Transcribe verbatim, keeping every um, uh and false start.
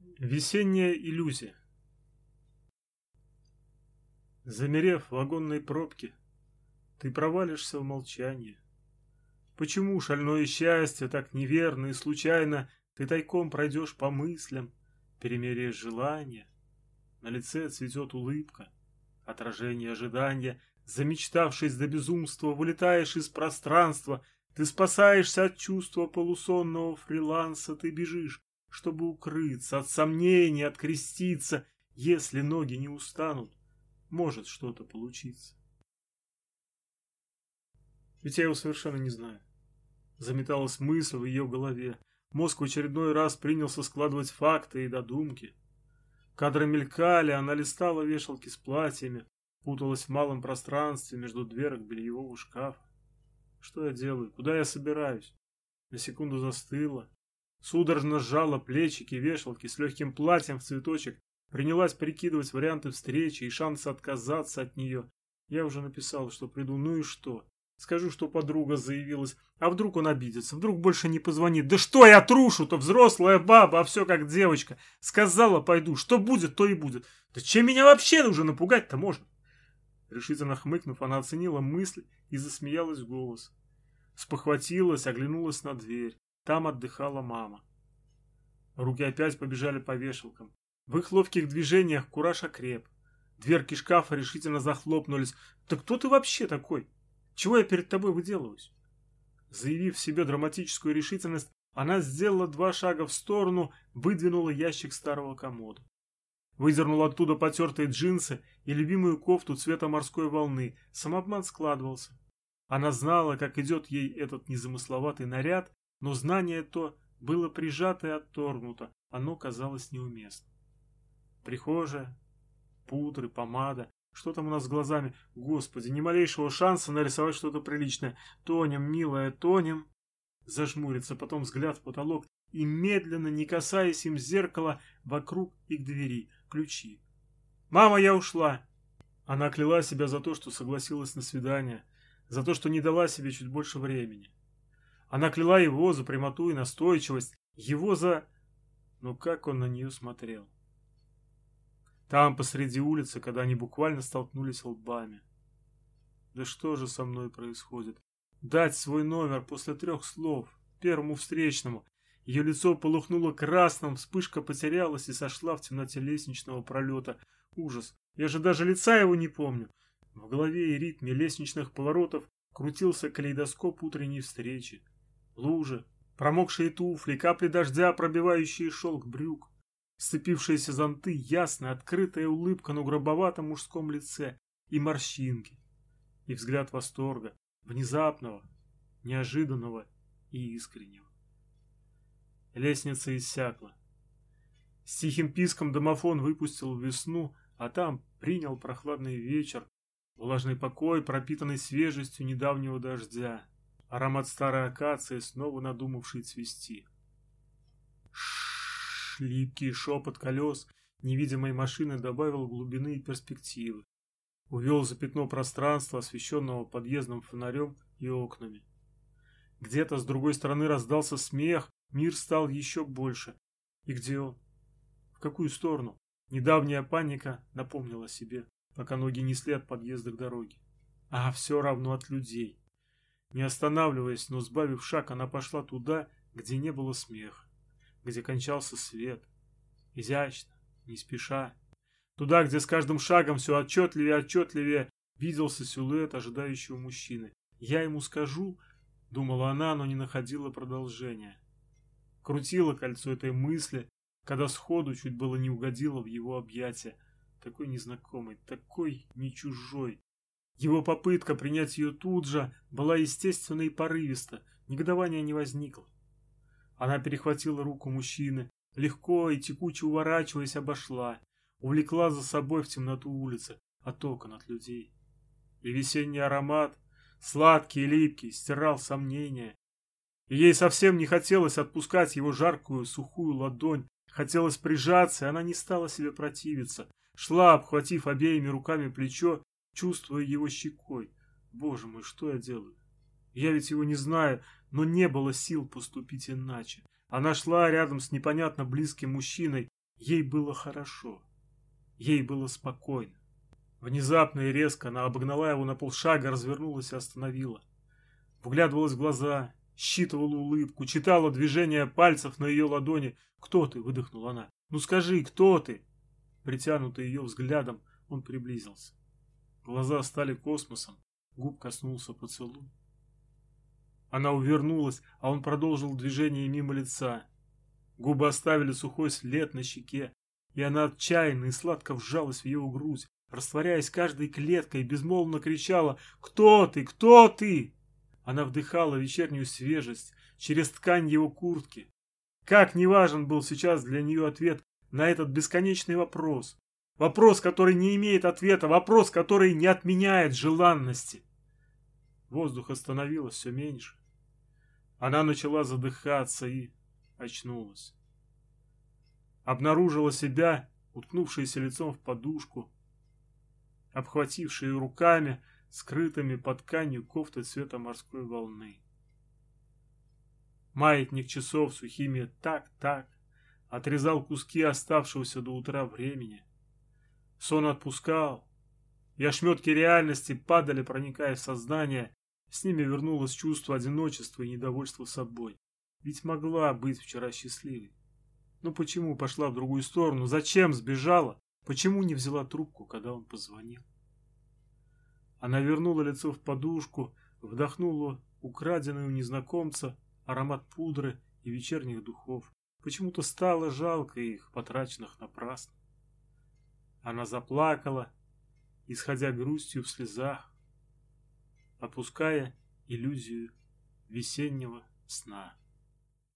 Весенняя иллюзия. Замерев в вагонной пробке, ты провалишься в молчание. Почему шальное счастье так неверно и случайно ты тайком пройдешь по мыслям, перемеряешь желания? На лице цветет улыбка, отражение ожидания. Замечтавшись до безумства, вылетаешь из пространства. Ты спасаешься от чувства полусонного фриланса. Ты бежишь, чтобы укрыться от сомнений, откреститься. Если ноги не устанут, может что-то получиться. Ведь я его совершенно не знаю. Заметалась мысль в ее голове. Мозг в очередной раз принялся складывать факты и додумки. Кадры мелькали, она листала вешалки с платьями, путалась в малом пространстве между дверок бельевого шкафа. Что я делаю? Куда я собираюсь? На секунду застыла. Судорожно сжала плечики вешалки с легким платьем в цветочек. Принялась прикидывать варианты встречи и шансы отказаться от нее. Я уже написал, что приду, ну и что? Скажу, что подруга заявилась. А вдруг он обидится? Вдруг больше не позвонит? Да что я трушу-то? Взрослая баба, а все как девочка. Сказала, пойду. Что будет, то и будет. Да чем меня вообще уже напугать-то можно? Решительно хмыкнув, она оценила мысль и засмеялась в голос. Спохватилась, оглянулась на дверь. Там отдыхала мама. Руки опять побежали по вешалкам. В их ловких движениях кураж окреп. Дверки шкафа решительно захлопнулись. Да кто ты вообще такой? Чего я перед тобой выделываюсь? Заявив в себе драматическую решительность, она сделала два шага в сторону, выдвинула ящик старого комода. Выдернула оттуда потертые джинсы и любимую кофту цвета морской волны. Самообман складывался. Она знала, как идет ей этот незамысловатый наряд, но знание то было прижато и отторгнуто. Оно казалось неуместным. Прихожая, пудры, помада. Что там у нас с глазами? Господи, ни малейшего шанса нарисовать что-то приличное. Тонем, милая, тонем. Зажмурится, потом взгляд в потолок и медленно, не касаясь им зеркала, вокруг и к двери. Ключи. «Мама, я ушла!» Она кляла себя за то, что согласилась на свидание, за то, что не дала себе чуть больше времени. Она кляла его за прямоту и настойчивость, его за... Но как он на нее смотрел? Там, посреди улицы, когда они буквально столкнулись лбами. Да что же со мной происходит? Дать свой номер после трех слов, первому встречному. Ее лицо полыхнуло красным, вспышка потерялась и сошла в темноте лестничного пролета. Ужас! Я же даже лица его не помню. В голове и ритме лестничных поворотов крутился калейдоскоп утренней встречи. Лужи, промокшие туфли, капли дождя, пробивающие шелк брюк. Сцепившиеся зонты, ясная, открытая улыбка на грубоватом мужском лице и морщинки. И взгляд восторга, внезапного, неожиданного и искреннего. Лестница иссякла. С тихим писком домофон выпустил весну, а там принял прохладный вечер, влажный покой, пропитанный свежестью недавнего дождя, аромат старой акации, снова надумавший цвести. Ш-ш-ш, липкий шепот колес невидимой машины добавил глубины и перспективы. Увел за пятно пространства, освещенного подъездным фонарем и окнами. Где-то с другой стороны раздался смех, мир стал еще больше. И где он? В какую сторону? Недавняя паника напомнила себе, пока ноги несли от подъезда к дороге. А все равно от людей. Не останавливаясь, но сбавив шаг, она пошла туда, где не было смеха, где кончался свет. Изящно, не спеша. Туда, где с каждым шагом все отчетливее и отчетливее виделся силуэт ожидающего мужчины. «Я ему скажу», — думала она, но не находила продолжения. Крутила кольцо этой мысли, когда сходу чуть было не угодила в его объятия. Такой незнакомый, такой не чужой. Его попытка принять ее тут же была естественна и порывиста, негодования не возникло. Она перехватила руку мужчины, легко и текуче уворачиваясь, обошла, увлекла за собой в темноту улицы, от окон, от людей. И весенний аромат, сладкий и липкий, стирал сомнения. И ей совсем не хотелось отпускать его жаркую, сухую ладонь, хотелось прижаться, и она не стала себе противиться, шла, обхватив обеими руками плечо, чувствуя его щекой. Боже мой, что я делаю? Я ведь его не знаю, но не было сил поступить иначе. Она шла рядом с непонятно близким мужчиной, Ей было хорошо. Ей было спокойно. Внезапно и резко она обогнала его на полшага, развернулась и остановила. Вглядывалась в глаза, считывала улыбку, читала движения пальцев на ее ладони. «Кто ты?» — выдохнула она. «Ну скажи, кто ты?» Притянутый ее взглядом, он приблизился. Глаза стали космосом, губ коснулся поцелуй. Она увернулась, а он продолжил движение мимо лица. Губы оставили сухой след на щеке, и она отчаянно и сладко вжалась в его грудь, растворяясь каждой клеткой, безмолвно кричала: «Кто ты? Кто ты?» Она вдыхала вечернюю свежесть через ткань его куртки. Как неважен был сейчас для нее ответ на этот бесконечный вопрос. Вопрос, который не имеет ответа, вопрос, который не отменяет желанности. Воздуха становилось все меньше. Она начала задыхаться и очнулась. Обнаружила себя, уткнувшейся лицом в подушку, обхватившей руками, скрытыми под тканью кофты цвета морской волны. Маятник часов сухими так-так отрезал куски оставшегося до утра времени. Сон отпускал, и ошметки реальности падали, проникая в сознание. С ними вернулось чувство одиночества и недовольства собой. Ведь могла быть вчера счастливой. Но почему пошла в другую сторону? Зачем сбежала? Почему не взяла трубку, когда он позвонил? Она вернула лицо в подушку, вдохнула украденный у незнакомца аромат пудры и вечерних духов. Почему-то стало жалко их, потраченных напрасно. Она заплакала, исходя грустью в слезах, отпуская иллюзию весеннего сна.